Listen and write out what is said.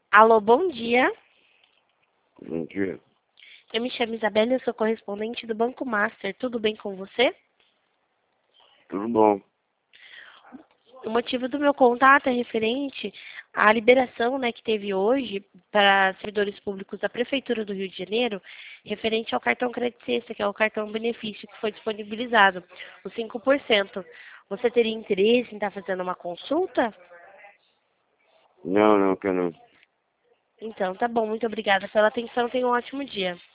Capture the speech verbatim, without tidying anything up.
Alô, bom dia. Bom dia. Eu me chamo Isabela e eu sou correspondente do Banco Master. Tudo bem com você? Tudo bom? O motivo do meu contato é referente à liberação, né, que teve hoje para servidores públicos da Prefeitura do Rio de Janeiro, referente ao cartão Crédito Sexta, que é o cartão benefício que foi disponibilizado, os cinco por cento. Você teria interesse em estar fazendo uma consulta? Não, não quero não. Então, tá bom. Muito obrigada pela atenção. Tenha um ótimo dia.